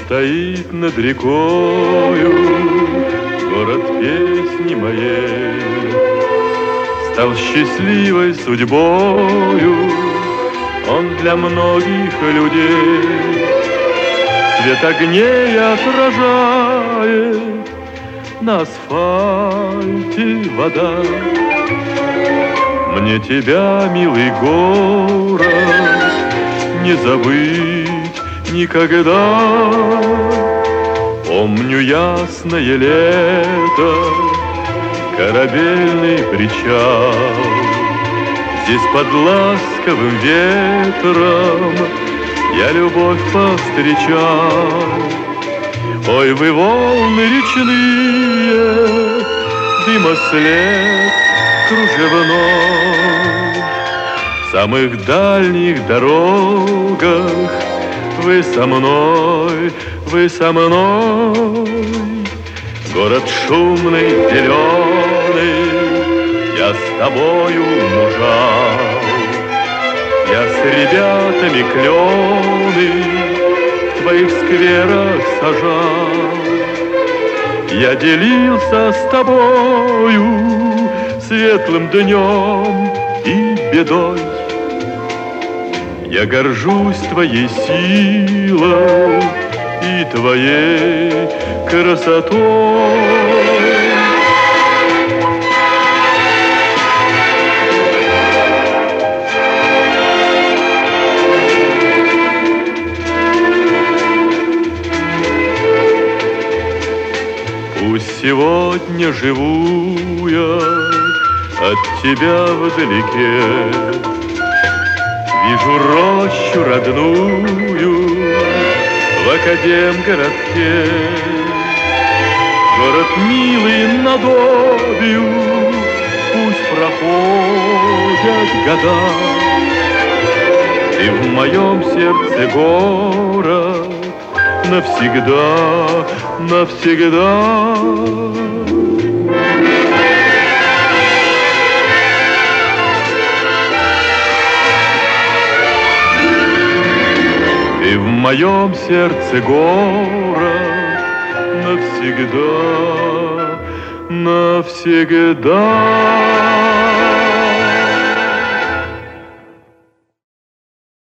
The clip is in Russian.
Стоит над рекою город песни моей, стал счастливой судьбою он для многих людей. Свет огней отражает на асфальте вода. Мне тебя, милый город, не забыть никогда. Помню ясное лето, корабельный причал. Здесь под ласковым ветром я любовь повстречал. Ой, вы волны речные, дымослед кружевной. В самых дальних дорогах вы со мной, вы со мной. Город шумный, зеленый, я с тобою мужал. Я с ребятами клены в твоих скверах сажал. Я делился с тобою светлым днем и бедой. Я горжусь твоей силой и твоей красотой. Пусть сегодня живу я от тебя вдалеке, вижу рощу родную в Академгородке. Город милый над Обью, пусть проходят года. Ты в моем сердце город навсегда, навсегда. Ты в моем сердце город навсегда, навсегда.